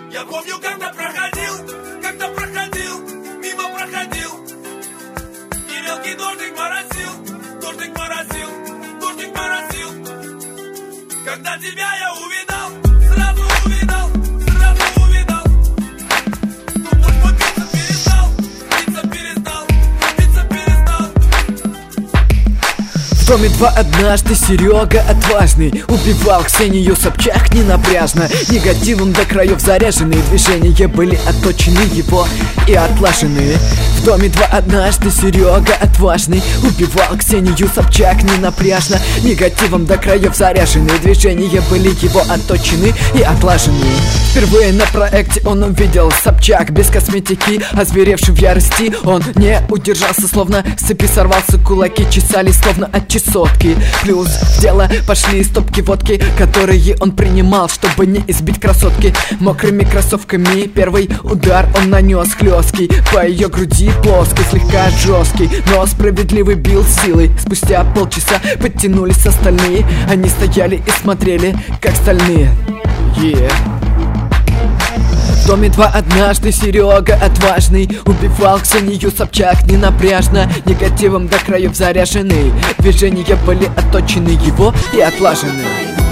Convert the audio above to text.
Я помню, когда проходил, мимо проходил, и мелкий дождик моросил. Когда тебя я увидал, сразу увидал. Ну пусть мой биться перестал. В доме 2 однажды Серега отважный убивал Ксению Собчак ненапряжно. Негативом до краев заряженные, движения были отточены его и отлажены. В доме 2 однажды Серега отважный убивал Ксению Собчак ненапряжно. Негативом до краев заряженные, движения были его отточены и отлажены. Впервые на проекте он увидел Собчак без косметики, озверевший в ярости. Он не удержался, словно с цепи сорвался, кулаки чесали, словно от чесотки. Плюс в дело пошли стопки водки, которые он принимал, чтобы не избить красотки. Мокрыми кроссовками первый удар он нанес хлесткий по ее груди, плоской, слегка жесткий, но справедливый бил силой. Спустя полчаса подтянулись остальные, они стояли и смотрели, как стальные. В доме 2 однажды Серега отважный убивал Ксению Собчак ненапряжно. Негативом до краев заряжены, движения были отточены его и отлажены.